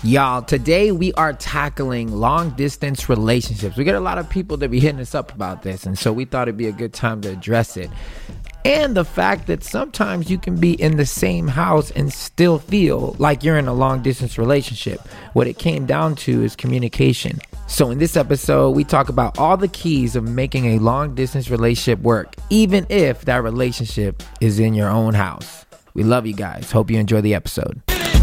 Y'all, today we are tackling long distance relationships. We get a lot of people that be hitting us up about this, and so we thought it'd be a good time to address it. And the fact that sometimes you can be in the same house and still feel like you're in a long distance relationship. What it came down to is communication. So in this episode, we talk about all the keys of making a long distance relationship work, even if that relationship is in your own house. We love you guys. Hope you enjoy the episode.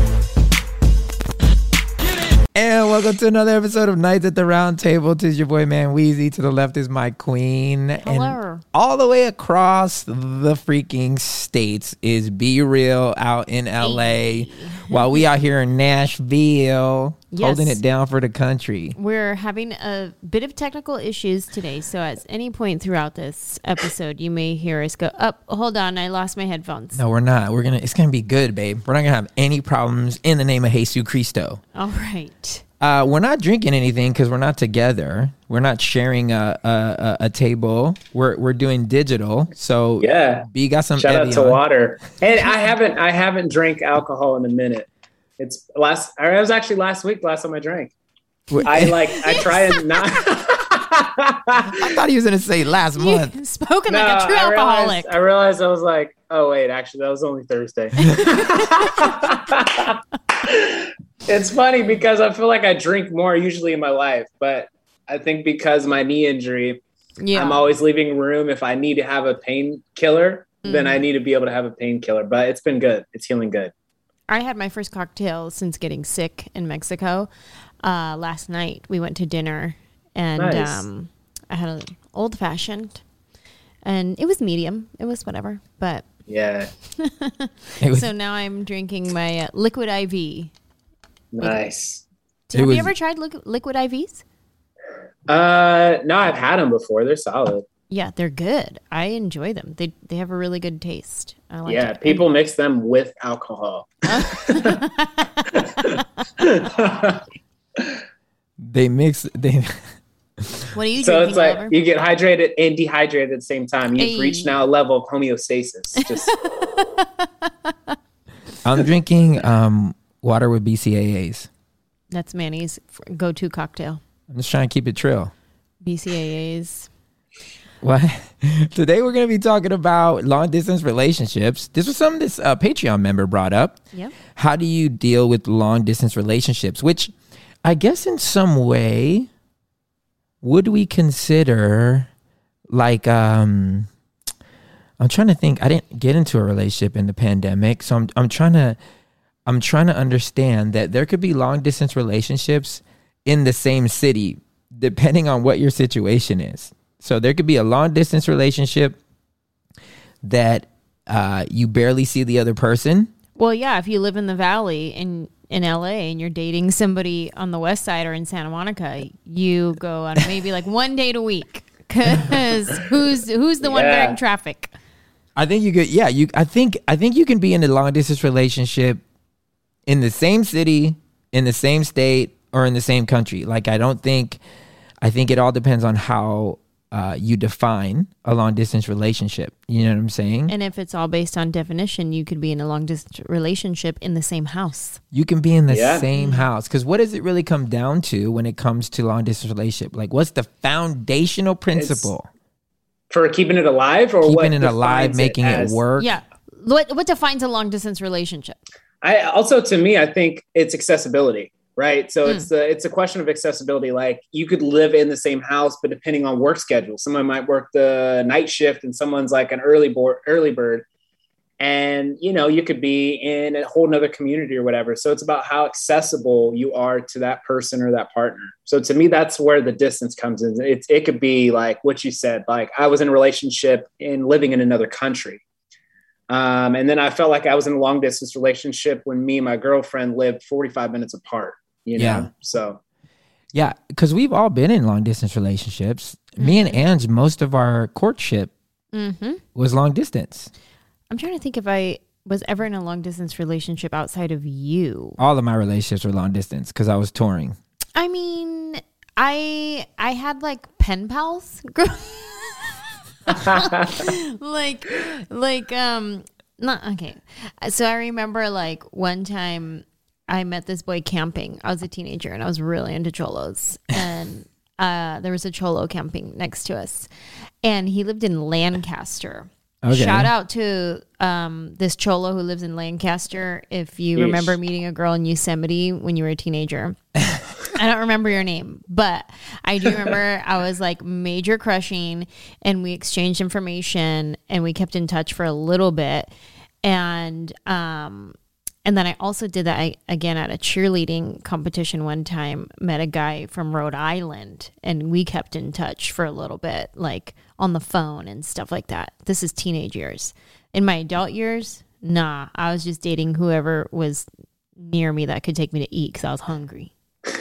And welcome to another episode of Nights at the Round Table. Tis your boy, Man Weezy. To the left is my queen. Hello. And all the way across the freaking states is Be Real out in LA. While we out here in Nashville, holding it down for the country. We're having a bit of technical issues today. So at any point throughout this episode, you may hear us go, hold on, I lost my headphones. No, we're not. It's going to be good, babe. We're not going to have any problems in the name of Jesus Cristo. All right. We're not drinking anything because we're not together. We're not sharing a table. We're doing digital. So yeah, B got some. Shout out to water. And I haven't drank alcohol in a minute. It was actually last week. Last time I drank. I try and not. I thought he was gonna say last month. Spoken like a true alcoholic. I realized I was like, oh wait, actually that was only Thursday. It's funny because I feel like I drink more usually in my life, but I think because my knee injury, I'm always leaving room. If I need to have a painkiller, then I need to be able to have a painkiller. But it's been good. It's healing good. I had my first cocktail since getting sick in Mexico. Last night we went to dinner and nice. I had an old fashioned and it was medium. It was whatever, but yeah. So now I'm drinking my liquid IV. Nice. Have you ever tried liquid IVs? No, I've had them before. They're solid. Yeah, they're good. I enjoy them. They have a really good taste. I like it. People mix them with alcohol. They mix. What are you so drinking? It's like Oliver? You get hydrated and dehydrated at the same time. You've reached now a level of homeostasis. Just I'm drinking water with BCAAs. That's Manny's go-to cocktail. I'm just trying to keep it trill. BCAAs. What? Today we're going to be talking about long distance relationships. This was something this Patreon member brought up. Yep. How do you deal with long distance relationships? Which I guess in some way, would we consider like, I'm trying to think. I didn't get into a relationship in the pandemic. So I'm trying to understand that there could be long distance relationships in the same city, depending on what your situation is. So there could be a long distance relationship that you barely see the other person. Well, yeah, if you live in the Valley in LA and you're dating somebody on the West Side or in Santa Monica, you go on maybe like one date a week because who's the one bearing traffic? I think you could. Yeah, I think you can be in a long distance relationship in the same city, in the same state, or in the same country. Like I think it all depends on how you define a long distance relationship. You know what I'm saying? And if it's all based on definition, you could be in a long distance relationship in the same house. You can be in the same house. Because what does it really come down to when it comes to long distance relationship? Like what's the foundational principle? For keeping it alive or keeping it alive, making it work? Yeah. What defines a long distance relationship? To me, I think it's accessibility, right? So it's a question of accessibility. Like you could live in the same house, but depending on work schedule, someone might work the night shift and someone's like an early bird. And, you could be in a whole nother community or whatever. So it's about how accessible you are to that person or that partner. So to me, that's where the distance comes in. It could be like what you said, like I was in a relationship and living in another country. And then I felt like I was in a long distance relationship when me and my girlfriend lived 45 minutes apart, So. Yeah. Cause we've all been in long distance relationships. Mm-hmm. Me and Ange, most of our courtship was long distance. I'm trying to think if I was ever in a long distance relationship outside of you. All of my relationships were long distance because I was touring. I mean, I had like pen pals. Not okay. So I remember like one time I met this boy camping. I was a teenager and I was really into cholos. And there was a cholo camping next to us. And he lived in Lancaster. Okay. Shout out to this cholo who lives in Lancaster. If you remember meeting a girl in Yosemite when you were a teenager. I don't remember your name, but I do remember I was like major crushing, and we exchanged information and we kept in touch for a little bit. And then I also did that again at a cheerleading competition one time, met a guy from Rhode Island, and we kept in touch for a little bit, like on the phone and stuff like that. This is teenage years. In my adult years, nah, I was just dating whoever was near me that could take me to eat because I was hungry.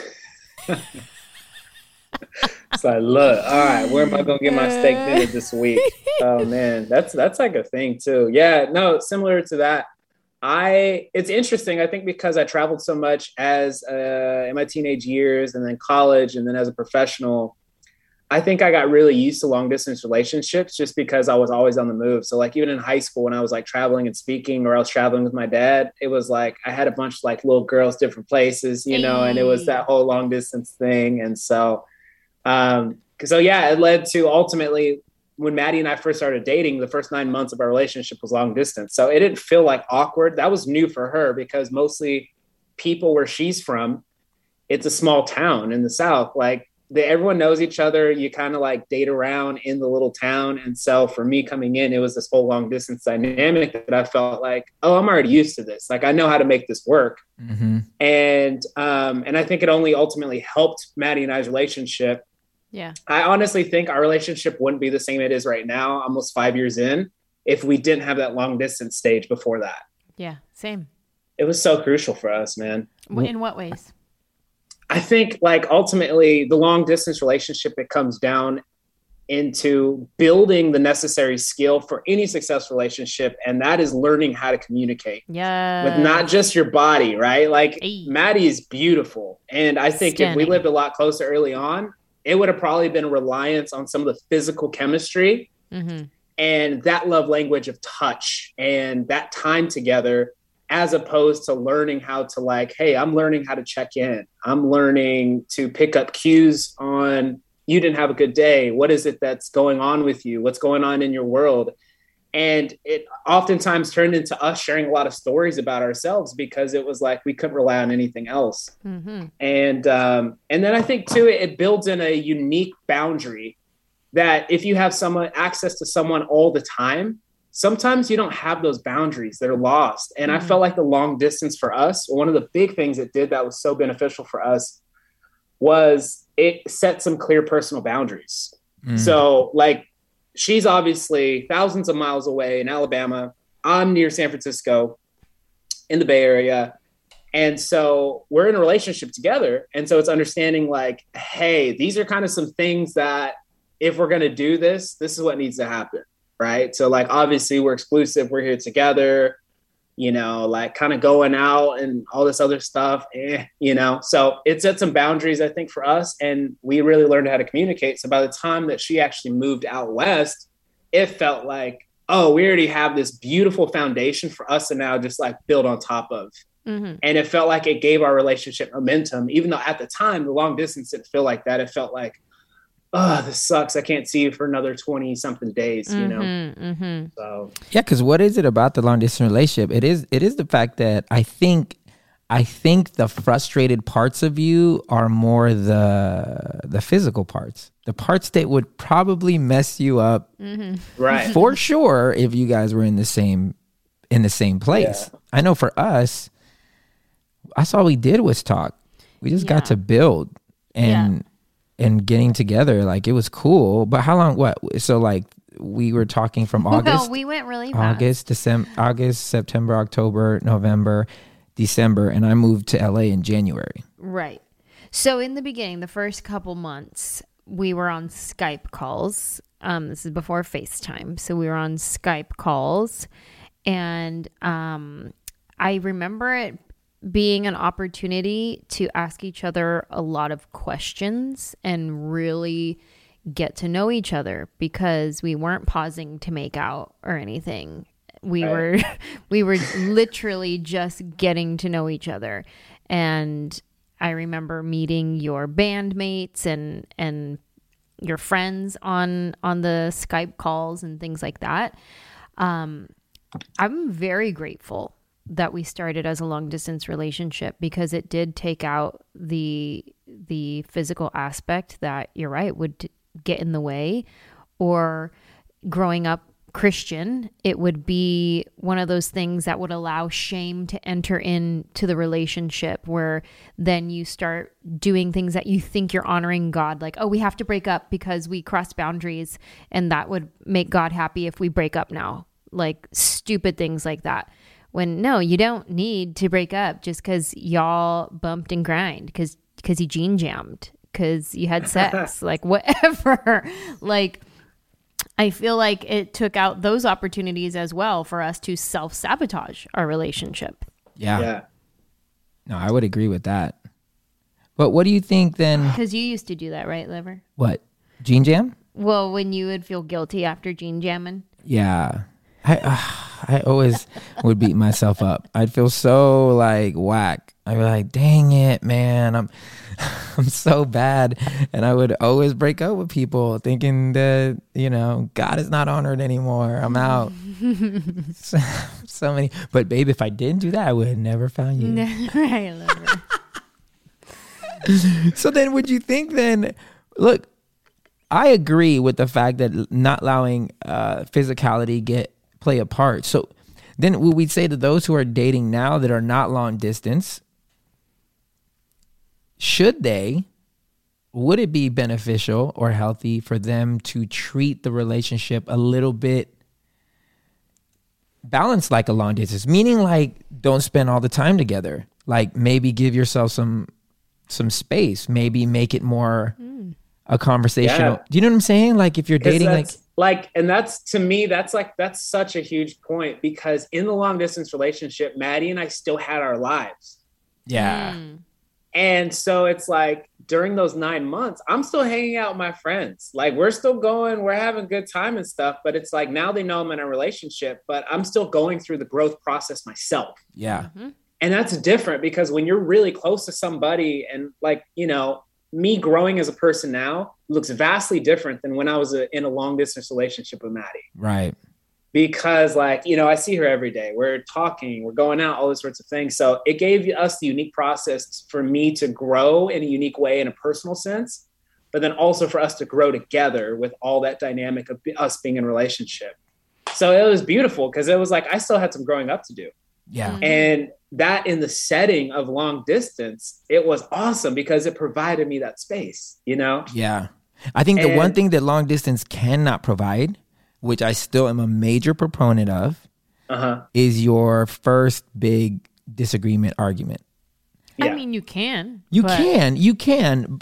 It's like, look, all right, where am I gonna get my steak dinner this week? Oh man, that's like a thing too. Yeah, no, similar to that. It's interesting. I think because I traveled so much as in my teenage years, and then college, and then as a professional, I think I got really used to long distance relationships just because I was always on the move. So like even in high school, when I was like traveling and speaking, or I was traveling with my dad, it was like I had a bunch of like little girls, different places, you know, and it was that whole long distance thing. And so, it led to ultimately when Maddie and I first started dating, the first 9 months of our relationship was long distance. So it didn't feel like awkward. That was new for her because mostly people where she's from, it's a small town in the South. Like everyone knows each other. You kind of like date around in the little town. And so for me coming in, it was this whole long distance dynamic that I felt like, oh, I'm already used to this. Like I know how to make this work. Mm-hmm. And I think it only ultimately helped Maddie and I's relationship. Yeah. I honestly think our relationship wouldn't be the same it is right now, almost 5 years in, if we didn't have that long distance stage before that. Yeah, same. It was so crucial for us, man. In what ways? I think like ultimately the long distance relationship, it comes down into building the necessary skill for any successful relationship. And that is learning how to communicate. Yeah. With not just your body, right? Like Maddie is beautiful. And I think if we lived a lot closer early on, it would have probably been a reliance on some of the physical chemistry and that love language of touch and that time together, as opposed to learning how to like, hey, I'm learning how to check in. I'm learning to pick up cues on you didn't have a good day. What is it that's going on with you? What's going on in your world? And it oftentimes turned into us sharing a lot of stories about ourselves because it was like we couldn't rely on anything else. Mm-hmm. And then I think too, it builds in a unique boundary that if you have access to someone all the time, sometimes you don't have those boundaries. They're lost. And I felt like the long distance for us, one of the big things it did that was so beneficial for us was it set some clear personal boundaries. So like, she's obviously thousands of miles away in Alabama. I'm near San Francisco in the Bay Area. And so we're in a relationship together. And so it's understanding like, hey, these are kind of some things that if we're going to do this, this is what needs to happen. Right. So like, obviously we're exclusive. We're here together, you know, like kind of going out and all this other stuff, you know, so it set some boundaries, I think, for us. And we really learned how to communicate. So by the time that she actually moved out west, it felt like, oh, we already have this beautiful foundation for us to now just like build on top of. Mm-hmm. And it felt like it gave our relationship momentum, even though at the time, the long distance didn't feel like that. It felt like, oh, this sucks. I can't see you for another 20 something days, you know? Mm-hmm. So yeah, because what is it about the long distance relationship? It is the fact that I think the frustrated parts of you are more the physical parts, the parts that would probably mess you up, right? For sure, if you guys were in the same place. Yeah. I know for us, that's all we did was talk. We just got to build and getting together. Like it was cool. But how long? What? So like we were talking from August. No, we went really fast. August, September, October, November, December, and I moved to LA in January. Right. So in the beginning, the first couple months, we were on Skype calls. This is before FaceTime. So we were on Skype calls. And I remember it being an opportunity to ask each other a lot of questions and really get to know each other because we weren't pausing to make out or anything. We were literally just getting to know each other. And I remember meeting your bandmates and your friends on the Skype calls and things like that. I'm very grateful that we started as a long distance relationship, because it did take out the physical aspect that, you're right, would get in the way. Or growing up Christian, it would be one of those things that would allow shame to enter into the relationship, where then you start doing things that you think you're honoring God, like, oh, we have to break up because we crossed boundaries, and that would make God happy if we break up now. Like stupid things like that. When no, you don't need to break up just because y'all bumped and grind, because you gene jammed, because you had sex, like whatever. Like, I feel like it took out those opportunities as well for us to self-sabotage our relationship. Yeah. No, I would agree with that. But what do you think then? Because you used to do that, right, Liver? What? Gene jam? Well, when you would feel guilty after gene jamming. Yeah. I always would beat myself up. I'd feel so like whack. I'd be like, dang it, man. I'm so bad. And I would always break up with people thinking that, God is not honored anymore. I'm out. so many. But babe, if I didn't do that, I would have never found you. Right, Liver. So then would you think then, look, I agree with the fact that not allowing physicality play a part. So then we'd say to those who are dating now that are not long distance, would it be beneficial or healthy for them to treat the relationship a little bit balanced like a long distance? Meaning, like, don't spend all the time together. Like, maybe give yourself some space. Maybe make it more a conversational. Yeah. Do you know what I'm saying? Like, if you're dating, and that's, to me, that's such a huge point, because in the long distance relationship, Maddie and I still had our lives. Yeah. And so it's like, during those 9 months, I'm still hanging out with my friends. Like, we're still going, we're having a good time and stuff, but it's like, now they know I'm in a relationship, but I'm still going through the growth process myself. Yeah. Mm-hmm. And that's different, because when you're really close to somebody, and like, me growing as a person now looks vastly different than when I was in a long distance relationship with Maddie. Right. Because like, I see her every day. We're talking, we're going out, all those sorts of things. So it gave us the unique process for me to grow in a unique way in a personal sense, but then also for us to grow together with all that dynamic of us being in a relationship. So it was beautiful, because it was like, I still had some growing up to do. Yeah. And that, in the setting of long distance, it was awesome, because it provided me that space, Yeah. I think the one thing that long distance cannot provide, which I still am a major proponent of, is your first big disagreement argument. Yeah. I mean, you can. You can.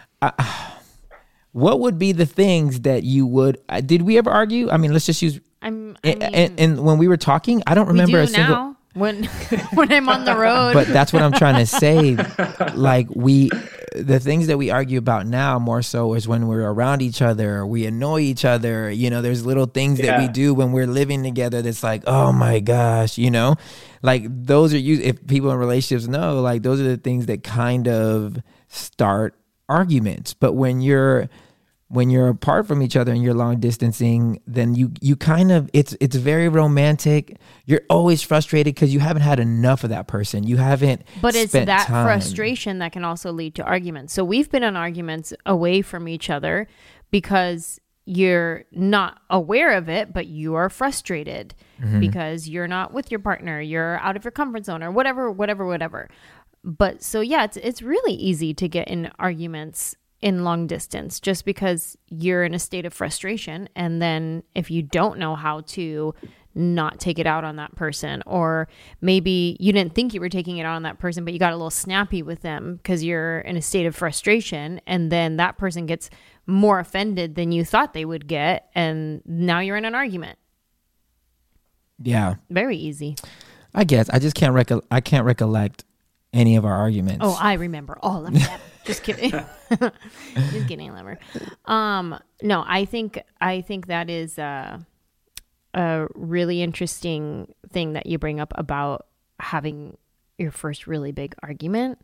What would be the things that you would, did we ever argue? I mean, let's just use, and when we were talking, I don't remember a single. Now. When I'm on the road. But that's what I'm trying to say. Like, the things that we argue about now more so is when we're around each other, we annoy each other. There's little things that we do when we're living together that's like, oh my gosh, like those are if people in relationships know, like those are the things that kind of start arguments. But when you're apart from each other and you're long distancing, then you kind of, it's very romantic. You're always frustrated because you haven't had enough of that person. You haven't. But it's that frustration that can also lead to arguments. So we've been in arguments away from each other because you're not aware of it, but you are frustrated because you're not with your partner. You're out of your comfort zone or whatever. But so yeah, it's really easy to get in arguments in long distance just because you're in a state of frustration. And then if you don't know how to not take it out on that person, or maybe you didn't think you were taking it out on that person, but you got a little snappy with them because you're in a state of frustration, and then that person gets more offended than you thought they would get, and now you're in an argument. Yeah. Very easy. I guess I just can't recollect any of our arguments. Oh, I remember all of them. Just kidding. Just kidding, Lever. No, I think that is a really interesting thing that you bring up about having your first really big argument.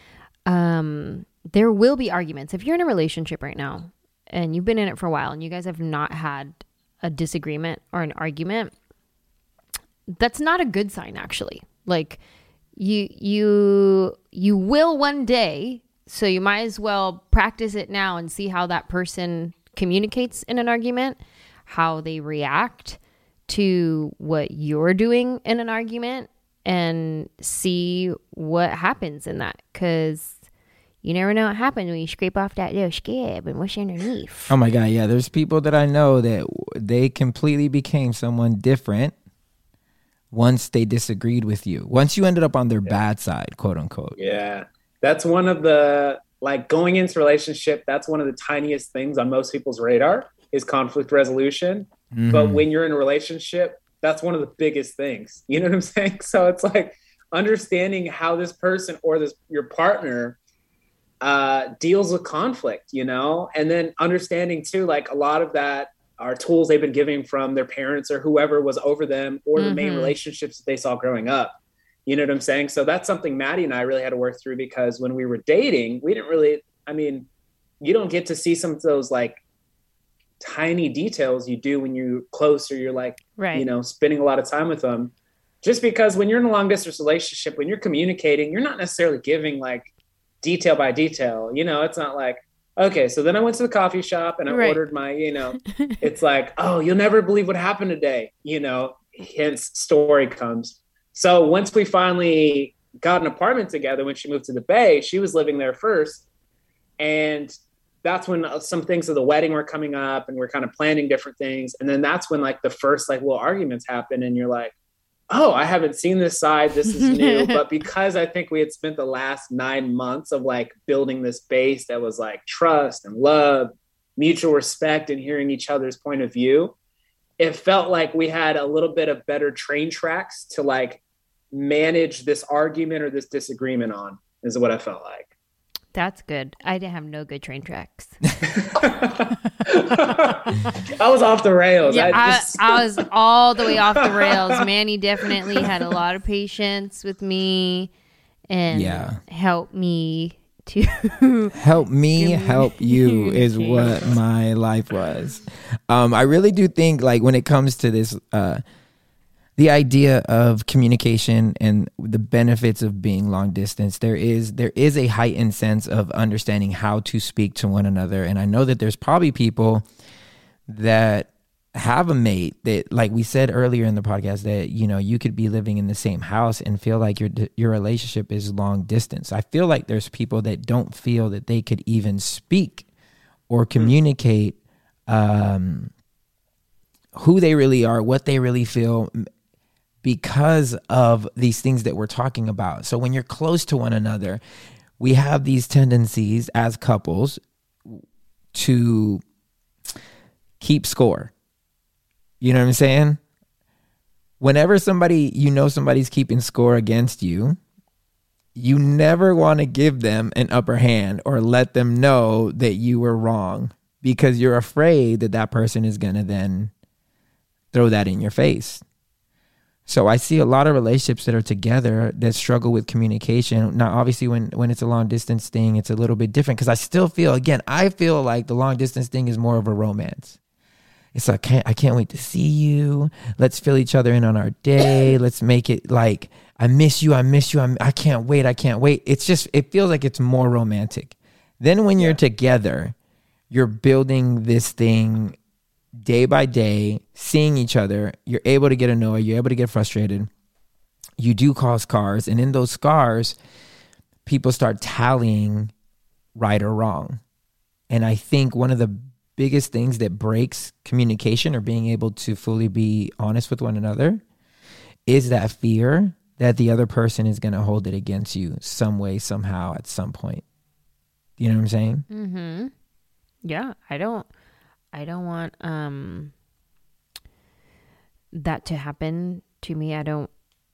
There will be arguments. If you're in a relationship right now and you've been in it for a while and you guys have not had a disagreement or an argument, that's not a good sign, actually. Like you will one day, so you might as well practice it now and see how that person communicates in an argument, how they react to what you're doing in an argument, and see what happens in that. Because you never know what happens when you scrape off that little scab and what's underneath. Oh my God, yeah. There's people that I know that they completely became someone different once they disagreed with you. Once you ended up on their bad side, quote unquote. Yeah. That's one of the, like, going into relationship, that's one of the tiniest things on most people's radar is conflict resolution. Mm-hmm. But when you're in a relationship, that's one of the biggest things. You know what I'm saying? So it's like understanding how this person or your partner deals with conflict, you know, and then understanding too, like a lot of that are tools they've been giving from their parents or whoever was over them or the main relationships that they saw growing up. You know what I'm saying? So that's something Maddie and I really had to work through, because when we were dating, we didn't really, I mean, you don't get to see some of those like tiny details you do when you're close or you're like, you know, spending a lot of time with them. Just because when you're in a long distance relationship, when you're communicating, you're not necessarily giving like detail by detail. You know, it's not like, okay, so then I went to the coffee shop and I ordered my, you know, it's like, oh, you'll never believe what happened today. You know, hence story comes. So once we finally got an apartment together, when she moved to the Bay, she was living there first. And that's when some things of the wedding were coming up and we're kind of planning different things. And then that's when like the first like little arguments happen and you're like, oh, I haven't seen this side. This is new. But because I think we had spent the last 9 months of like building this base that was like trust and love, mutual respect, and hearing each other's point of view, it felt like we had a little bit of better train tracks to like manage this argument or this disagreement on, is what I felt like. That's good. I didn't have no good train tracks. I was off the rails. Yeah, I was all the way off the rails. Manny definitely had a lot of patience with me and helped me to help me help you is what my life was. I really do think like when it comes to this the idea of communication and the benefits of being long distance, there is a heightened sense of understanding how to speak to one another. And I know that there's probably people that have a mate that, like we said earlier in the podcast, that, you know, you could be living in the same house and feel like your relationship is long distance. I feel like there's people that don't feel that they could even speak or communicate who they really are, what they really feel, because of these things that we're talking about. So when you're close to one another, we have these tendencies as couples to keep score. You know what I'm saying? Whenever somebody's keeping score against you, you never want to give them an upper hand or let them know that you were wrong, because you're afraid that that person is going to then throw that in your face. So I see a lot of relationships that are together that struggle with communication. Now, obviously, when it's a long distance thing, it's a little bit different, because I still feel, I feel like the long distance thing is more of a romance. It's like, I can't wait to see you. Let's fill each other in on our day. Let's make it like, I miss you. I can't wait. It feels like it's more romantic. Then when you're together, you're building this thing day by day, seeing each other. You're able to get annoyed. You're able to get frustrated. You do cause scars. And in those scars, people start tallying right or wrong. And I think one of the biggest things that breaks communication or being able to fully be honest with one another is that fear that the other person is going to hold it against you some way, somehow, at some point. You know what I'm saying? Mm-hmm. Yeah, I don't want that to happen to me. I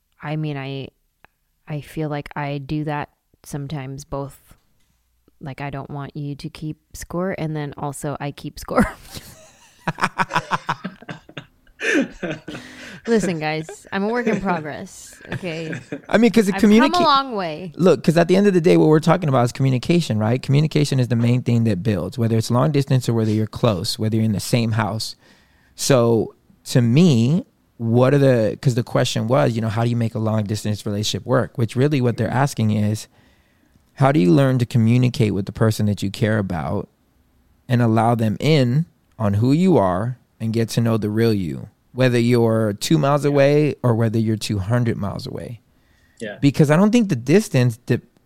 feel like I do that sometimes, both. Like, I don't want you to keep score, and then also I keep score. Listen, guys, I'm a work in progress. Okay. I mean, because I've come a long way. Look, because at the end of the day, what we're talking about is communication, right? Communication is the main thing that builds, whether it's long distance or whether you're close, whether you're in the same house. So to me, because the question was, how do you make a long distance relationship work? Which really what they're asking is, how do you learn to communicate with the person that you care about and allow them in on who you are and get to know the real you? Whether you're 2 miles away or whether you're 200 miles away. Yeah. Because I don't think the distance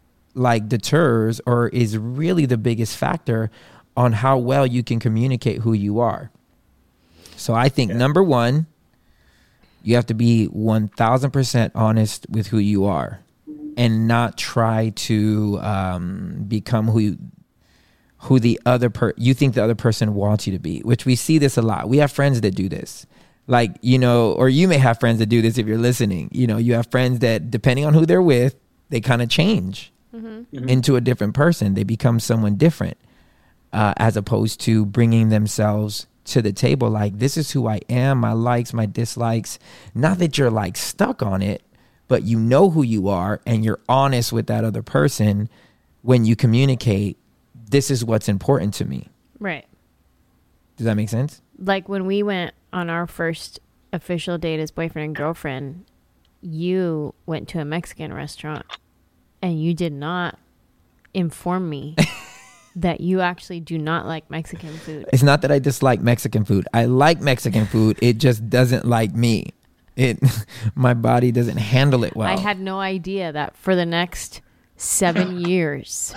deters or is really the biggest factor on how well you can communicate who you are. So I think number one, you have to be 1000% honest with who you are and not try to become who the you think the other person wants you to be, which we see this a lot. We have friends that do this. Like, or you may have friends that do this if you're listening. You have friends that, depending on who they're with, they kind of change into a different person. They become someone different as opposed to bringing themselves to the table. Like, this is who I am, my likes, my dislikes. Not that you're like stuck on it, but you know who you are and you're honest with that other person when you communicate, this is what's important to me. Right. Does that make sense? Like when we went on our first official date as boyfriend and girlfriend, you went to a Mexican restaurant and you did not inform me that you actually do not like Mexican food. It's not that I dislike Mexican food. I like Mexican food. It just doesn't like me. My body doesn't handle it well. I had no idea that for the next 7 years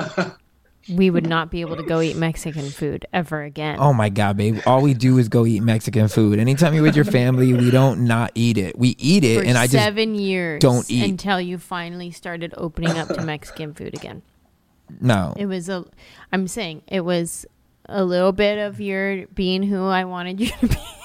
we would not be able to go eat Mexican food ever again. Oh my God, babe. All we do is go eat Mexican food. Anytime you're with your family, we don't not eat it. We eat it, and I just 7 years don't eat until you finally started opening up to Mexican food again. No. It was I'm saying it was a little bit of your being who I wanted you to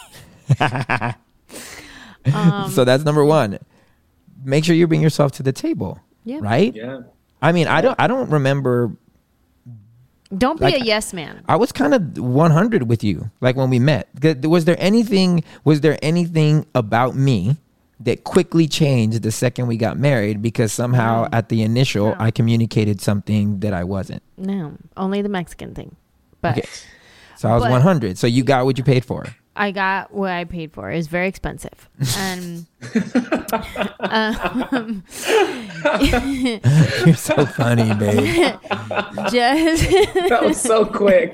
be. So that's number one. Make sure you bring yourself to the table. Yeah. Right? Yeah. I mean, I don't remember. Don't be a yes man. I was kind of 100 with you, like when we met. Was there anything about me that quickly changed the second we got married because somehow at the initial I communicated something that I wasn't? No, only the Mexican thing. But okay. So I was 100. So you got what you paid for. I got what I paid for. It was very expensive. And you're so funny, babe. That was so quick.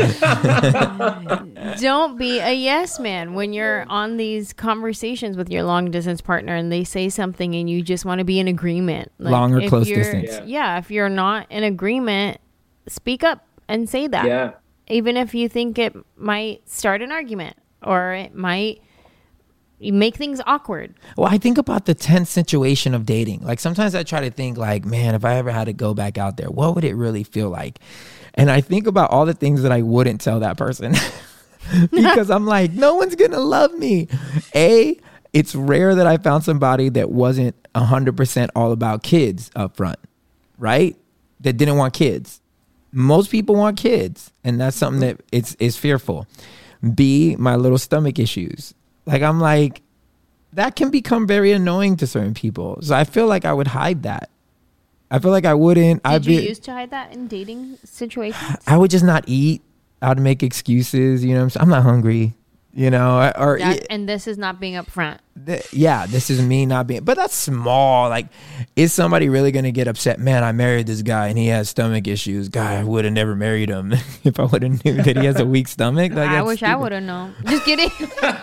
Don't be a yes man when you're on these conversations with your long distance partner and they say something and you just want to be in agreement. Like long or close distance. Yeah, if you're not in agreement, speak up and say that. Yeah. Even if you think it might start an argument or it might make things awkward. Well, I think about the tense situation of dating. Like sometimes I try to think like, man, if I ever had to go back out there, what would it really feel like? And I think about all the things that I wouldn't tell that person because I'm like, no one's going to love me. It's rare that I found somebody that wasn't 100% all about kids up front, right? That didn't want kids. Most people want kids, and that's something that is fearful. B, my little stomach issues. Like, I'm like, that can become very annoying to certain people. So I feel like I would hide that. I feel like I wouldn't. Did you used to hide that in dating situations? I would just not eat. I would make excuses. You know what I'm saying? I'm not hungry. You know, and this is not being upfront. This is me not being, but that's small. Like, is somebody really going to get upset? Man, I married this guy and he has stomach issues. God, I would have never married him if I would have knew that he has a weak stomach. Like, I wish I would have known. Just kidding.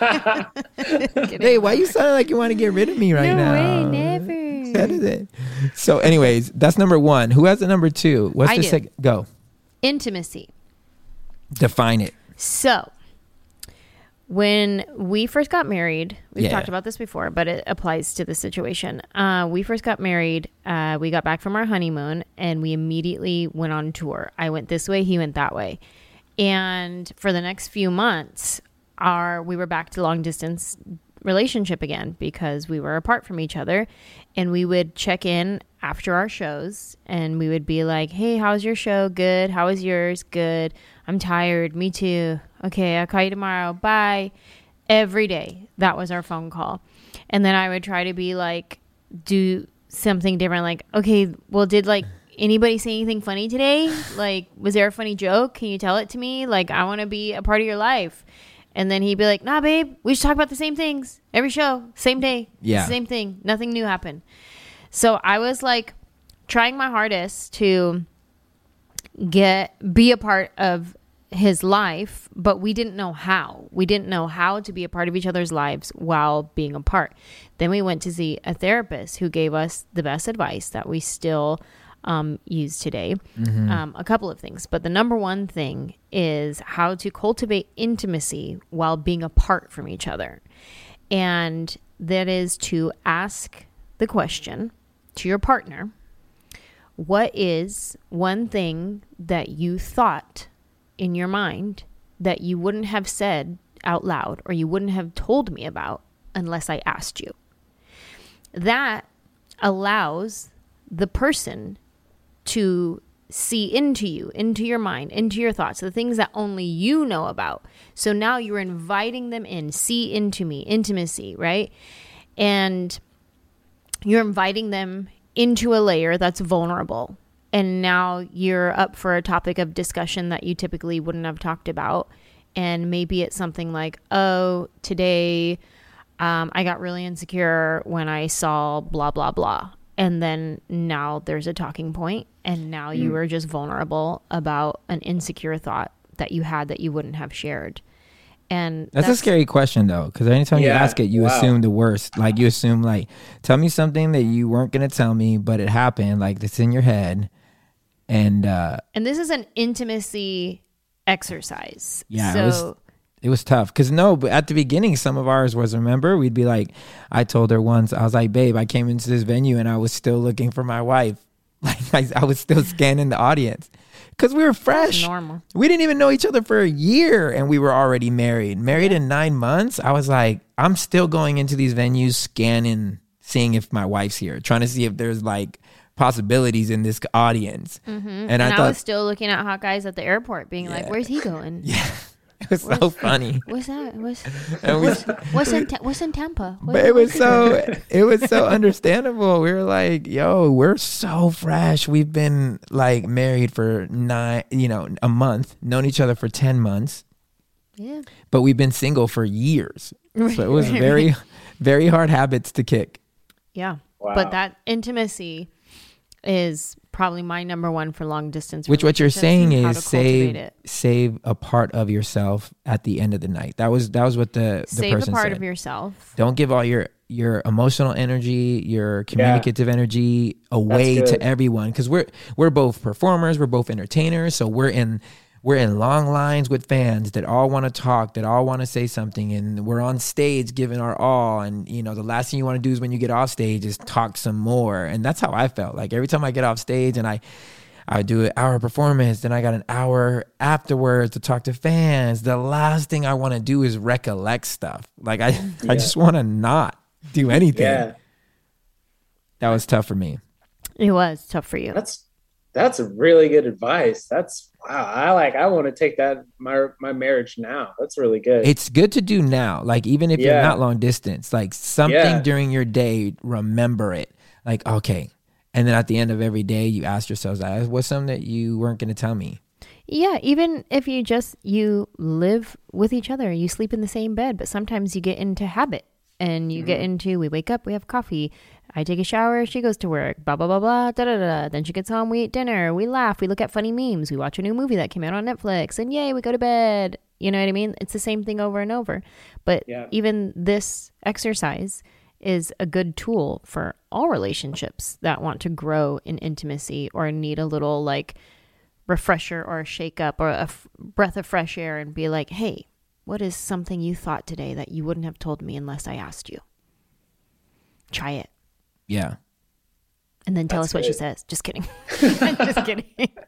Hey, why you sounding like you want to get rid of me right now? No way, never. That is it. So anyways, that's number one. Who has the number two? What's the second? Go. Intimacy. Define it. So, when we first got married, we've talked about this before, but it applies to the situation. We first got married. We got back from our honeymoon and we immediately went on tour. I went this way. He went that way. And for the next few months, we were back to long distance relationship again because we were apart from each other. And we would check in after our shows and we would be like, hey, how's your show? Good. How was yours? Good. I'm tired. Me too. Okay, I'll call you tomorrow. Bye. Every day, that was our phone call. And then I would try to be like, do something different. Like, okay, well, did like anybody say anything funny today? Like, was there a funny joke? Can you tell it to me? Like, I want to be a part of your life. And then he'd be like, nah, babe, we should talk about the same things every show, same day. Yeah. Same thing. Nothing new happened. So I was like trying my hardest to be a part of his life, but we didn't know how. We didn't know how to be a part of each other's lives while being apart. Then we went to see a therapist who gave us the best advice that we still use today. A couple of things, but the number one thing is how to cultivate intimacy while being apart from each other. And that is to ask the question to your partner, what is one thing that you thought in your mind that you wouldn't have said out loud or you wouldn't have told me about unless I asked you? That allows the person to see into you, into your mind, into your thoughts, the things that only you know about. So now you're inviting them in, see into me, intimacy, right? And you're inviting them into a layer that's vulnerable. And now you're up for a topic of discussion that you typically wouldn't have talked about. And maybe it's something like, oh, today I got really insecure when I saw blah, blah, blah. And then now there's a talking point, and now you are just vulnerable about an insecure thought that you had that you wouldn't have shared. And that's a scary question, though, because anytime you ask it, you assume the worst. Like, you assume, like, tell me something that you weren't going to tell me, but it happened. Like, it's in your head. And this is an intimacy exercise. Yeah, so it was tough because but at the beginning, some of ours was, remember, we'd be like, I told her once, I was like, babe, I came into this venue and I was still looking for my wife. Like, I was still scanning the audience because we were fresh. That's normal. We didn't even know each other for a year and we were already married in 9 months. I was like, I'm still going into these venues, scanning, seeing if my wife's here, trying to see if there's like possibilities in this audience. And I was still looking at hot guys at the airport being like, where's he going? Yeah. It was so funny. What's that? What's in Tampa? But it was so understandable. We were like, yo, we're so fresh. We've been like married for a month, known each other for 10 months. Yeah. But we've been single for years. So it was very, very hard habits to kick. Yeah. Wow. But that intimacy is probably my number one for long distance. Which what you're saying is save a part of yourself at the end of the night. That was what the person said. Save a part of yourself. Don't give all your emotional energy, your communicative energy away to everyone, because we're both performers, we're both entertainers, so we're in long lines with fans that all want to talk, that all want to say something, and we're on stage giving our all. And, the last thing you want to do is when you get off stage is talk some more. And that's how I felt. Like every time I get off stage and I do an hour performance, then I got an hour afterwards to talk to fans. The last thing I want to do is recollect stuff. Like I just want to not do anything. Yeah. That was tough for me. It was tough for you. That's really good advice. That's wow. I want to take that my marriage now. That's really good. It's good to do now. Like even if you're not long distance, like something during your day, remember it. Like, okay. And then at the end of every day, you ask yourselves, what's something that you weren't going to tell me? Yeah. Even if you live with each other, you sleep in the same bed, but sometimes you get into habit and you get into, we wake up, we have coffee. I take a shower, she goes to work, blah, blah, blah, blah, da, da, da. Then she gets home, we eat dinner, we laugh, we look at funny memes, we watch a new movie that came out on Netflix, and yay, we go to bed. You know what I mean? It's the same thing over and over. But even this exercise is a good tool for all relationships that want to grow in intimacy or need a little like refresher or a shake up or a breath of fresh air and be like, hey, what is something you thought today that you wouldn't have told me unless I asked you? Try it. Yeah. And then tell us what she says. Just kidding. Just kidding.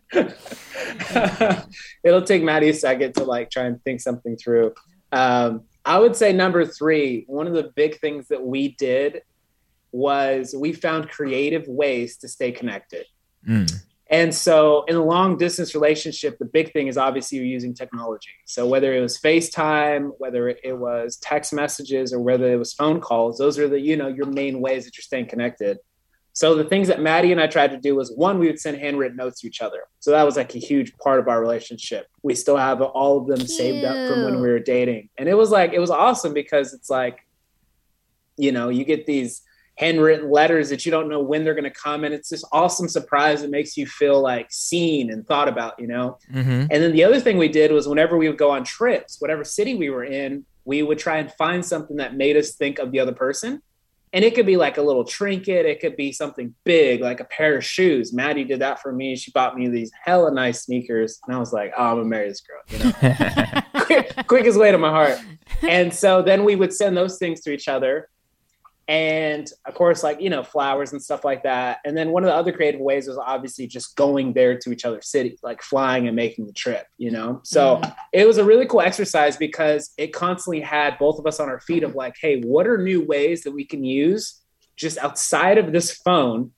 It'll take Maddie a second to try and think something through. I would say number 3, one of the big things that we did was we found creative ways to stay connected. And so in a long distance relationship, the big thing is obviously you're using technology. So whether it was FaceTime, whether it was text messages, or whether it was phone calls, those are the, your main ways that you're staying connected. So the things that Maddie and I tried to do was, one, we would send handwritten notes to each other. So that was like a huge part of our relationship. We still have all of them saved up from when we were dating. And it was awesome because it's like, you get these handwritten letters that you don't know when they're going to come. And it's this awesome surprise that makes you feel like seen and thought about, Mm-hmm. And then the other thing we did was whenever we would go on trips, whatever city we were in, we would try and find something that made us think of the other person. And it could be like a little trinket. It could be something big, like a pair of shoes. Maddie did that for me. She bought me these hella nice sneakers. And I was like, oh, I'm going to marry this girl. Quickest way to my heart. And so then we would send those things to each other. And of course, flowers and stuff like that. And then one of the other creative ways was obviously just going there to each other's city, like flying and making the trip, So It was a really cool exercise because it constantly had both of us on our feet of like, hey, what are new ways that we can use just outside of this phone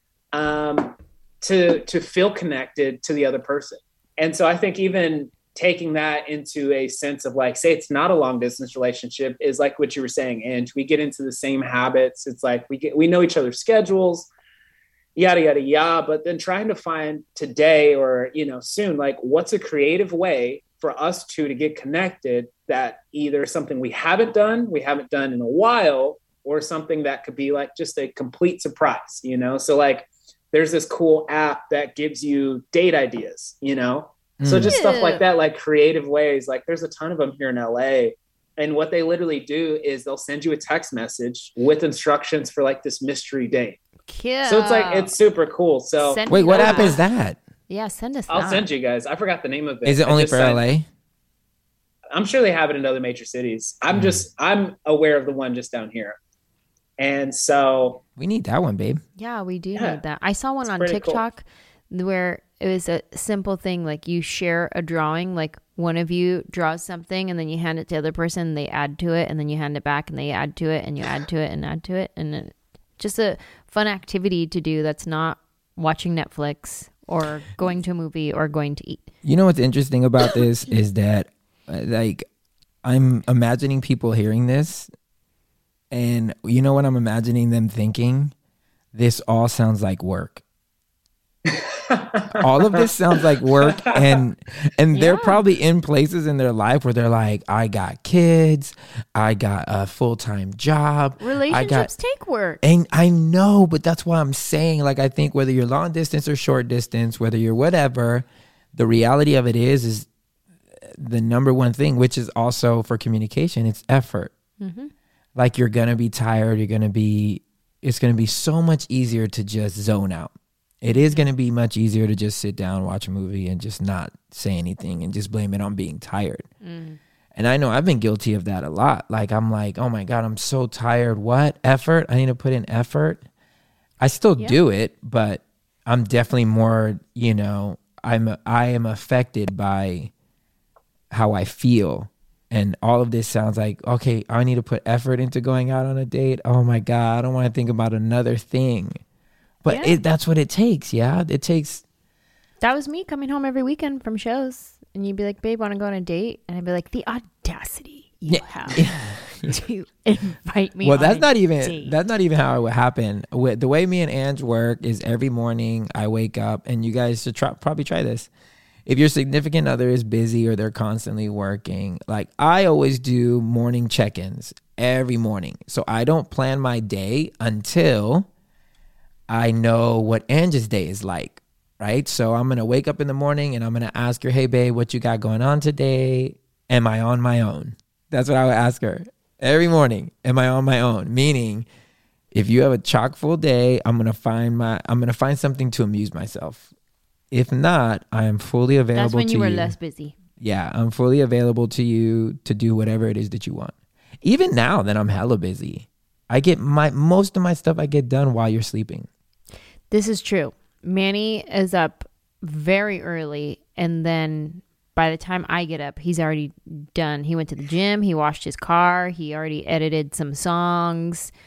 to feel connected to the other person? And so I think even taking that into a sense of like, say it's not a long distance relationship is like what you were saying. And we get into the same habits. It's like, we know each other's schedules, yada, yada, yada, but then trying to find today or, soon, like what's a creative way for us to get connected that either something we haven't done in a while, or something that could be like just a complete surprise, So like, there's this cool app that gives you date ideas, So just stuff like that, like creative ways, like there's a ton of them here in LA. And what they literally do is they'll send you a text message with instructions for like this mystery date. Cute. So it's like, it's super cool. So wait, what app is that? Yeah, send us I'll send you guys. I forgot the name of it. Is it only for LA? I'm sure they have it in other major cities. I'm aware of the one just down here. And so we need that one, babe. Yeah, we do need that. I saw one on TikTok where it was a simple thing, like you share a drawing, like one of you draws something and then you hand it to the other person and they add to it, and then you hand it back and they add to it and you add to it and add to it. And just a fun activity to do that's not watching Netflix or going to a movie or going to eat. You know what's interesting about this is that like I'm imagining people hearing this, and you know what I'm imagining them thinking? This all sounds like work. All of this sounds like work, and they're probably in places in their life where they're like, I got kids, I got a full-time job. Relationships take work. And I know, but that's why I'm saying, like, I think whether you're long distance or short distance, whether you're whatever, the reality of it is the number one thing, which is also for communication, it's effort. Mm-hmm. Like you're going to be tired, it's going to be so much easier to just zone out. It is going to be much easier to just sit down, watch a movie, and just not say anything and just blame it on being tired. Mm. And I know I've been guilty of that a lot. Like, I'm like, oh my God, I'm so tired. What? Effort? I need to put in effort. I still do it, but I'm definitely more, I am affected by how I feel. And all of this sounds like, okay, I need to put effort into going out on a date. Oh my God, I don't want to think about another thing. But that's what it takes, yeah? It takes... That was me coming home every weekend from shows. And you'd be like, babe, want to go on a date? And I'd be like, the audacity you have to invite me on that's not even how it would happen. The way me and Ange work is every morning I wake up, and you guys should probably try this. If your significant other is busy or they're constantly working, like I always do morning check-ins every morning. So I don't plan my day until I know what Ange's day is like, right? So I'm going to wake up in the morning and I'm going to ask her, hey, babe, what you got going on today? Am I on my own? That's what I would ask her every morning. Am I on my own? Meaning, if you have a chock full day, I'm going to find something to amuse myself. If not, I am fully available to you. That's when you were less busy. Yeah, I'm fully available to you to do whatever it is that you want. Even now that I'm hella busy, I get most of my stuff I get done while you're sleeping. This is true. Manny is up very early, and then by the time I get up, he's already done. He went to the gym. He washed his car. He already edited some songs.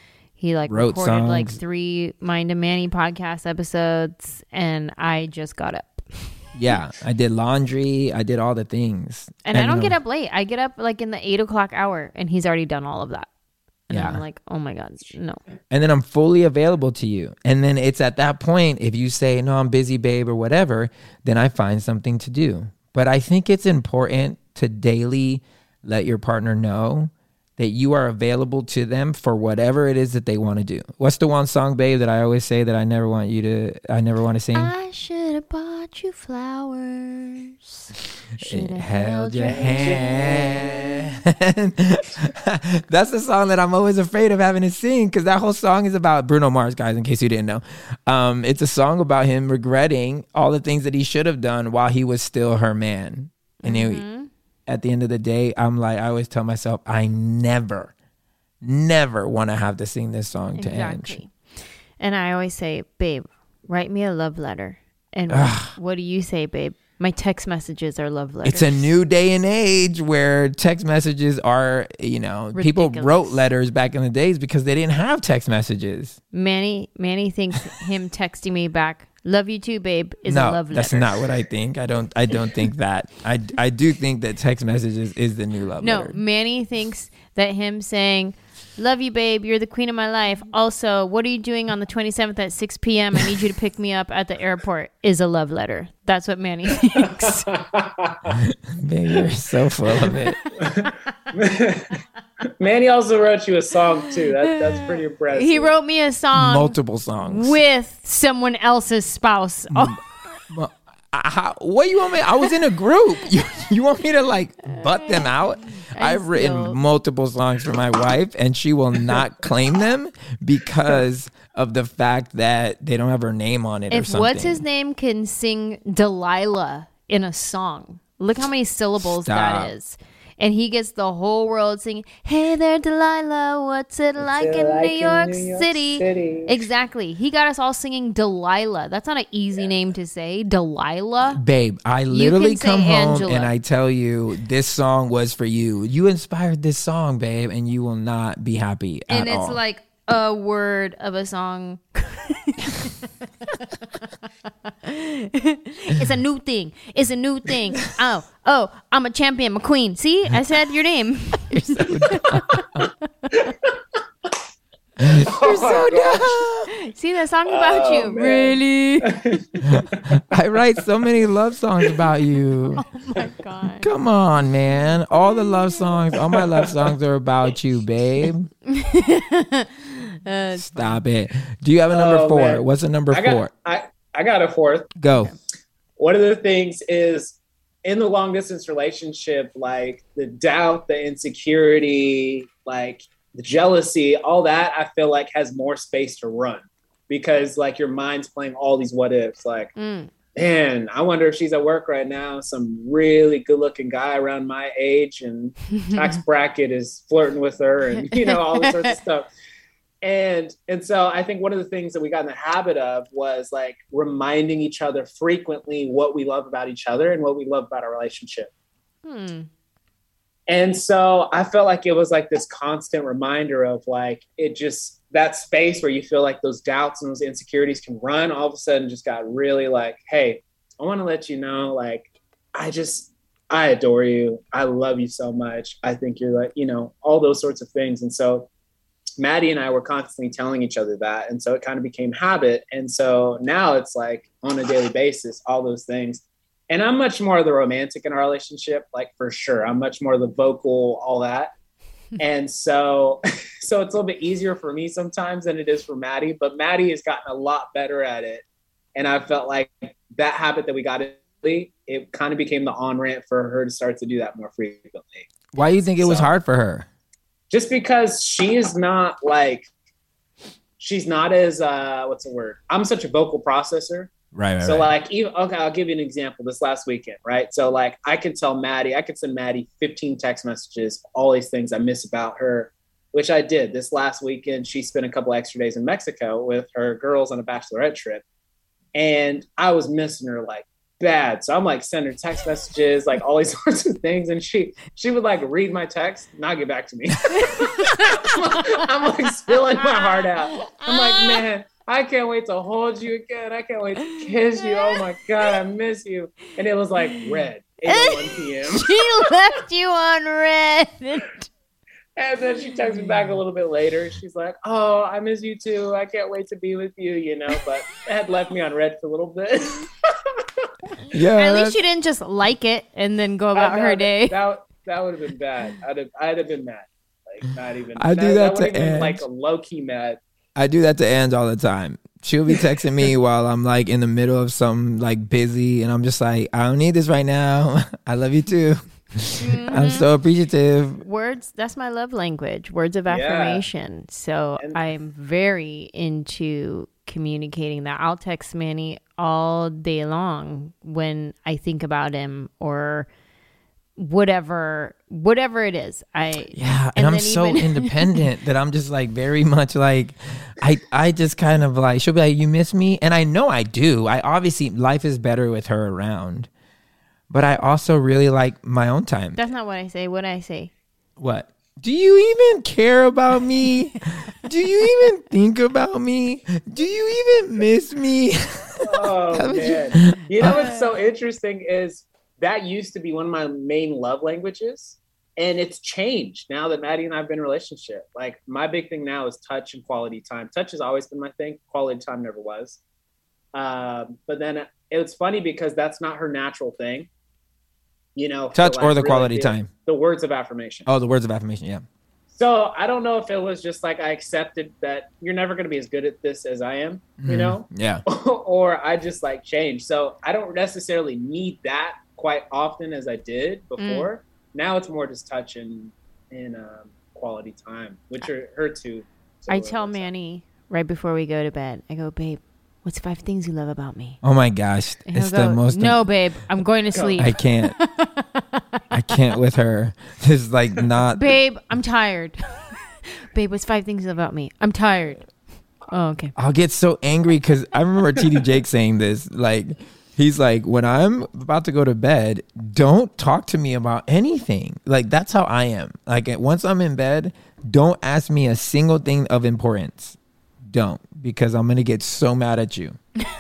He like Wrote recorded like songs. 3 Mind and Manny podcast episodes, and I just got up. Yeah, I did laundry. I did all the things. And I don't get up late. I get up like in the 8 o'clock hour, and he's already done all of that. And Yeah. I'm like, oh my God, no. And then I'm fully available to you. And then it's at that point, if you say, no, I'm busy, babe, or whatever, then I find something to do. But I think it's important to daily let your partner know that you are available to them for whatever it is that they want to do. What's the one song, babe, that I always say that I never want to sing? I should have bought you flowers. Should have Held your hand. That's the song that I'm always afraid of having to sing, because that whole song is about Bruno Mars, guys, in case you didn't know. It's a song about him regretting all the things that he should have done while he was still her man. And at the end of the day, I always tell myself, I never want to have to sing this song to Ange. And I always say, babe, write me a love letter. And what do you say, babe? My text messages are love letters. It's a new day and age where text messages are, Ridiculous. People wrote letters back in the days because they didn't have text messages. Manny thinks him texting me back, love you too, babe, is a love letter. That's not what I think. I don't think that. I do think that text messages is the new love letter. No, Manny thinks that him saying, love you, babe, you're the queen of my life. Also, what are you doing on the 27th at 6 p.m.? I need you to pick me up at the airport is a love letter. That's what Manny thinks. Babe, you're so full of it. Manny also wrote you a song too. That's pretty impressive. He wrote me a song. Multiple songs. With someone else's spouse. What you want me? I was in a group. You want me to butt them out? I've written multiple songs for my wife, and she will not claim them because of the fact that they don't have her name on it or something. If what's his name can sing Delilah in a song, look how many syllables that is. And he gets the whole world singing, hey there, Delilah, what's it like in New York City? Exactly. He got us all singing Delilah. That's not an easy name to say, Delilah. Babe, I literally come home Angela. and I tell you, this song was for you. You inspired this song, babe, and you will not be happy at all. And it's like a word of a song. It's a new thing. It's a new thing. Oh, I'm a champion, McQueen. See, I said your name. You're so dumb. You're so dumb. See, that song about you. Man. Really? I write so many love songs about you. Oh my God. Come on, man. All my love songs are about you, babe. Stop it. Do you have a number 4? Man. What's a number 4? I got a 4th. Go. One of the things is in the long distance relationship, like the doubt, the insecurity, like the jealousy, all that I feel like has more space to run because like your mind's playing all these what ifs. Like, man, I wonder if she's at work right now. Some really good looking guy around my age and tax bracket is flirting with her and, all this sorts of stuff. And so I think one of the things that we got in the habit of was like reminding each other frequently what we love about each other and what we love about our relationship. And so I felt like it was like this constant reminder of like, it just, that space where you feel like those doubts and those insecurities can run, all of a sudden just got really like, hey, I want to let you know, like, I adore you. I love you so much. I think you're like, all those sorts of things. And so Maddie and I were constantly telling each other that. And so it kind of became habit. And so now it's like on a daily basis, all those things. And I'm much more the romantic in our relationship, like for sure. I'm much more the vocal, all that. And so it's a little bit easier for me sometimes than it is for Maddie, but Maddie has gotten a lot better at it. And I felt like that habit that we got in, it kind of became the on-ramp for her to start to do that more frequently. Why do you think it was hard for her? Just because she is not like, she's not as, what's the word? I'm such a vocal processor. Right. So like, I'll give you an example this last weekend, right? So like I could send Maddie 15 text messages, all these things I miss about her, which I did this last weekend. She spent a couple extra days in Mexico with her girls on a bachelorette trip. And I was missing her like bad. So I'm like sending her text messages, like all these sorts of things. And she would like read my text, not get back to me. I'm like spilling my heart out. I'm like, man, I can't wait to hold you again. I can't wait to kiss you. Oh my God, I miss you. And it was like red, 8:01 p.m. She left you on red. And then she texts me back a little bit later. She's like, oh, I miss you too. I can't wait to be with you, you know, but it had left me on red for a little bit. Yeah. At least she didn't just like it and then go about her day. That would have been bad. I'd have been mad. Like, not even. I do that to Ange. Like a low-key mad. I do that to Ange all the time. She'll be texting me while I'm like in the middle of some like busy, and I'm just like, I don't need this right now. I love you too. Mm-hmm. I'm so appreciative. Words, that's my love language. Words of affirmation. So I'm very into communicating that. I'll text Manny all day long when I think about him or whatever it is. And I'm so independent that I'm just like very much like I just kind of like, she'll be like, you miss me? And I know I do. I obviously, life is better with her around. But I also really like my own time. That's not what I say. What do I say? What? Do you even care about me? Do you even think about me? Do you even miss me? Oh, man. You know what's so interesting is that used to be one of my main love languages. And it's changed now that Maddie and I have been in a relationship. Like, my big thing now is touch and quality time. Touch has always been my thing. Quality time never was. But then it's funny because that's not her natural thing. You know, touch or the quality time. The words of affirmation. Oh, the words of affirmation. Yeah. So I don't know if it was just like I accepted that you're never going to be as good at this as I am, you know? Yeah. Or I just like changed. So I don't necessarily need that quite often as I did before. Now it's more just touch and quality time, which are her two. I tell Manny right before we go to bed, I go, babe, what's 5 things you love about me? Oh my gosh. It's the most. No, babe, I'm going to sleep. I can't. I can't with her. It's like not. Babe, I'm tired. Babe, what's 5 things about me? I'm tired. Oh, okay. I'll get so angry because I remember TD Jake saying this. Like, he's like, when I'm about to go to bed, don't talk to me about anything. Like, that's how I am. Like, once I'm in bed, don't ask me a single thing of importance. Don't, because I'm gonna get so mad at you.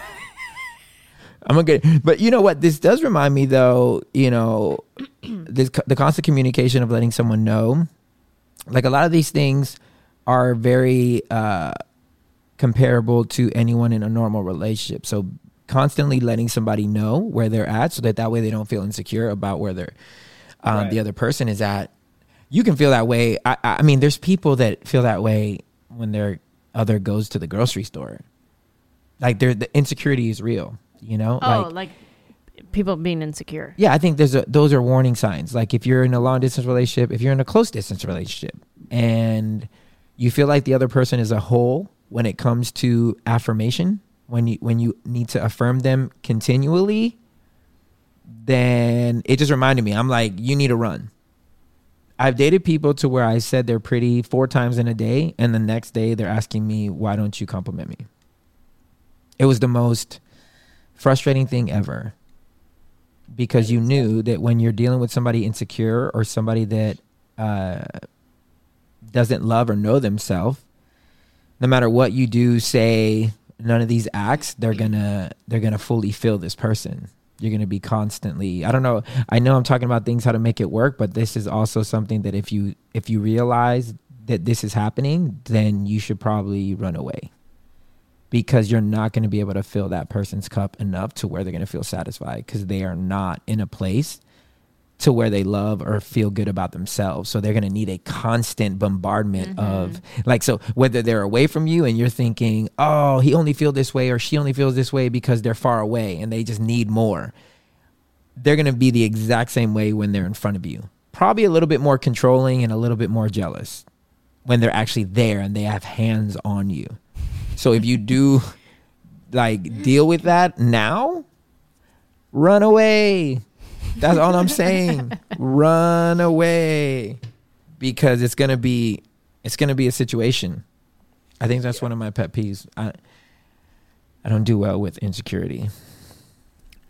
But you know what? This does remind me, though. You know, the constant communication of letting someone know. Like, a lot of these things are very comparable to anyone in a normal relationship. So constantly letting somebody know where they're at, so that way they don't feel insecure about where they're the other person is at. You can feel that way. I mean, there's people that feel that way when their other goes to the grocery store. Like, the insecurity is real, you know? Oh, like people being insecure. Yeah, I think those are warning signs. Like, if you're in a long distance relationship, if you're in a close distance relationship, and you feel like the other person is a whole when it comes to affirmation, when you need to affirm them continually, then it just reminded me. I'm like, you need to run. I've dated people to where I said they're pretty 4 times in a day, and the next day they're asking me, why don't you compliment me? It was the most frustrating thing ever, because you knew that when you're dealing with somebody insecure or somebody that doesn't love or know themselves, no matter what you do, say, none of these acts, they're gonna fully feel this person. You're going to be constantly, I don't know. I know I'm talking about things, how to make it work, but this is also something that if you realize that this is happening, then you should probably run away, because you're not going to be able to fill that person's cup enough to where they're going to feel satisfied, because they are not in a place to where they love or feel good about themselves. So they're going to need a constant bombardment of, like, so whether they're away from you and you're thinking, oh, he only feels this way or she only feels this way because they're far away and they just need more, they're going to be the exact same way when they're in front of you. Probably a little bit more controlling and a little bit more jealous when they're actually there and they have hands on you. So if you do, like, deal with that now, run away. That's all I'm saying. Run away, because it's gonna be a situation. I think that's one of my pet peeves. I don't do well with insecurity.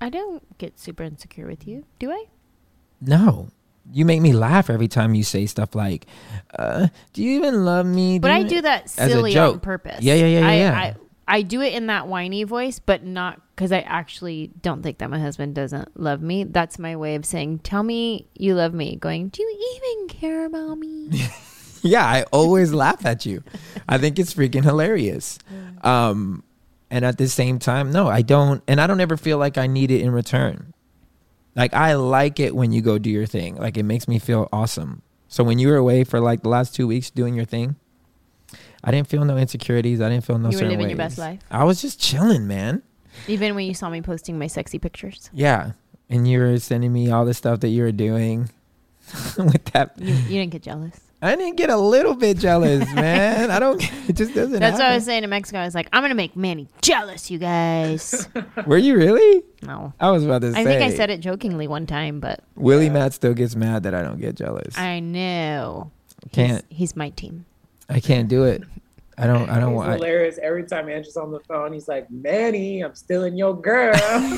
I don't get super insecure with you, do I? No. You make me laugh every time you say stuff like, do you even love me? But I do that silly on purpose. Yeah. I do it in that whiny voice, but not because I actually don't think that my husband doesn't love me. That's my way of saying, tell me you love me. Going, do you even care about me? Yeah, I always laugh at you. I think it's freaking hilarious. And at the same time, no, I don't. And I don't ever feel like I need it in return. Like, I like it when you go do your thing. Like, it makes me feel awesome. So when you were away for like the last 2 weeks doing your thing, I didn't feel no insecurities. I didn't feel no certain ways. You were living your best life. I was just chilling, man. Even when you saw me posting my sexy pictures. Yeah. And you were sending me all the stuff that you were doing with that. You didn't get jealous. I didn't get a little bit jealous, man. It just doesn't That's happen. what I was saying in Mexico. I was like, I'm going to make Manny jealous, you guys. Were you really? No. I was about to say. I think I said it jokingly one time, but. Willie Matt still gets mad that I don't get jealous. I know. Can't. He's my team. I can't do it. I don't want. It's hilarious. Every time Andrew's on the phone, he's like, Manny, I'm stealing your girl.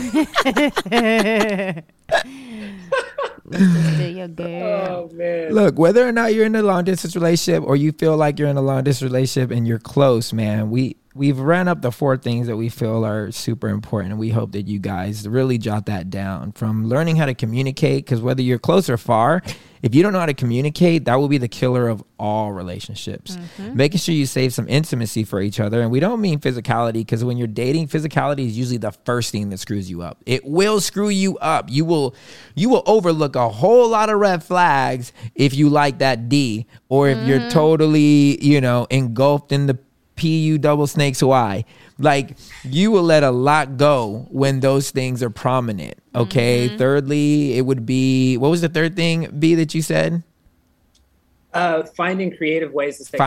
Your Oh girl. man. Look, whether or not you're in a long distance relationship or you feel like you're in a long distance relationship and you're close, man, we've ran up the 4 things that we feel are super important, and we hope that you guys really jot that down. From learning how to communicate, because whether you're close or far, if you don't know how to communicate, that will be the killer of all relationships. Mm-hmm. Making sure you save some intimacy for each other. And we don't mean physicality, because when you're dating, physicality is usually the first thing that screws you up. It will screw you up. You will overlook a whole lot of red flags if you like that D, or if you're totally, engulfed in the PU double snakes Y. Like, you will let a lot go when those things are prominent. Okay. Mm-hmm. Thirdly, it would be, what was the third thing, B, that you said? Finding creative ways to stay.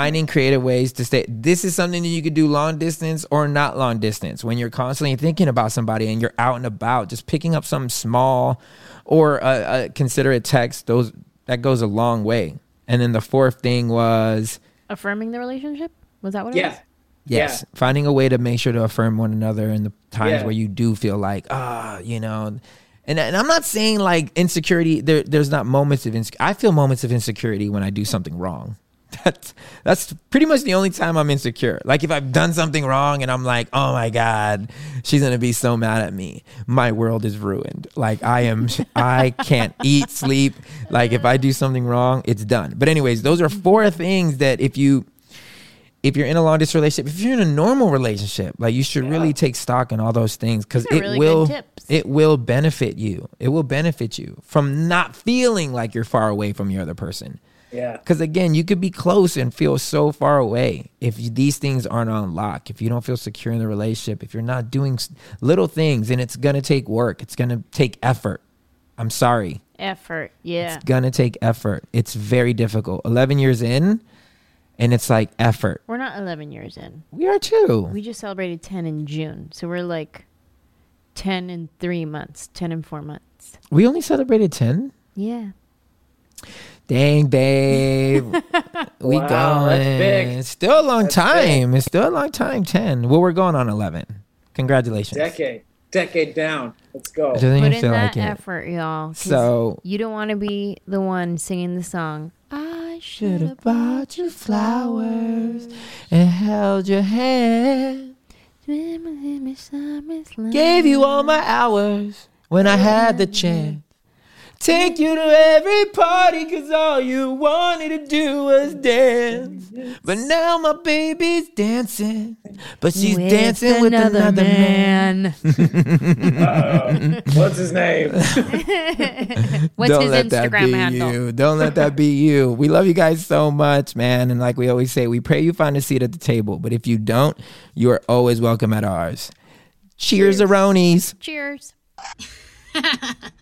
This is something that you could do long distance or not long distance. When you're constantly thinking about somebody and you're out and about, just picking up something small or consider a text, that goes a long way. And then the 4th thing was affirming the relationship. Was that what it was? Yes. Yeah. Finding a way to make sure to affirm one another in the times where you do feel like, and I'm not saying like insecurity, there's not moments of insecurity. I feel moments of insecurity when I do something wrong. That's pretty much the only time I'm insecure. Like, if I've done something wrong and I'm like, oh my God, she's going to be so mad at me. My world is ruined. Like, I can't eat, sleep. Like, if I do something wrong, it's done. But anyways, those are 4 things that if you're in a long distance relationship, if you're in a normal relationship, like, you should really take stock in all those things, because it will benefit you. It will benefit you from not feeling like you're far away from your other person. Yeah. Because again, you could be close and feel so far away if these things aren't on lock. If you don't feel secure in the relationship, if you're not doing little things, and it's gonna take work. It's gonna take effort. I'm sorry. Effort. Yeah. It's gonna take effort. It's very difficult. 11 years in. And it's like effort. We're not 11 years in. We are too. We just celebrated 10 in June. So we're like 10 in 3 months, 10 in 4 months. We only celebrated 10? Yeah. Dang, babe. We going. That's big. It's still a long time. Big. It's still a long time, 10. Well, we're going on 11. Congratulations. Decade down. Let's go. Put in that effort, y'all. So you don't want to be the one singing the song. I should have bought you flowers and held your hand. Gave you all my hours when I had the chance. Take you to every party, 'cause all you wanted to do was dance. But now my baby's dancing, but she's dancing with another man. What's his name? What's his Instagram handle? Don't let that be you. We love you guys so much, man. And like we always say, we pray you find a seat at the table. But if you don't, you are always welcome at ours. Cheers, Aronies. Cheers.